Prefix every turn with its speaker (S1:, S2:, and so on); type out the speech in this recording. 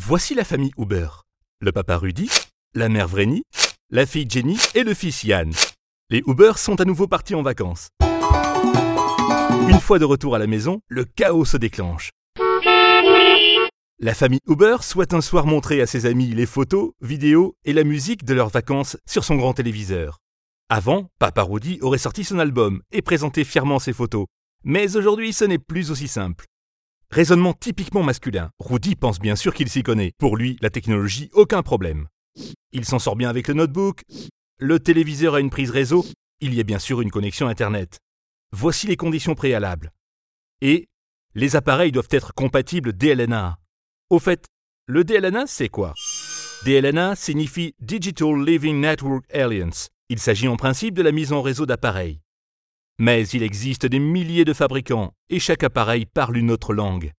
S1: Voici la famille Uber. Le papa Rudy, la mère Vreni, la fille Jenny et le fils Yann. Les Uber sont à nouveau partis en vacances. Une fois de retour à la maison, le chaos se déclenche. La famille Uber souhaite un soir montrer à ses amis les photos, vidéos et la musique de leurs vacances sur son grand téléviseur. Avant, papa Rudy aurait sorti son album et présenté fièrement ses photos. Mais aujourd'hui, ce n'est plus aussi simple. Raisonnement typiquement masculin. Rudy pense bien sûr qu'il s'y connaît. Pour lui, la technologie, aucun problème. Il s'en sort bien avec le notebook. Le téléviseur a une prise réseau. Il y a bien sûr une connexion Internet. Voici les conditions préalables. Et les appareils doivent être compatibles DLNA. Au fait, le DLNA, c'est quoi? DLNA signifie Digital Living Network Alliance. Il s'agit en principe de la mise en réseau d'appareils. Mais il existe des milliers de fabricants et chaque appareil parle une autre langue.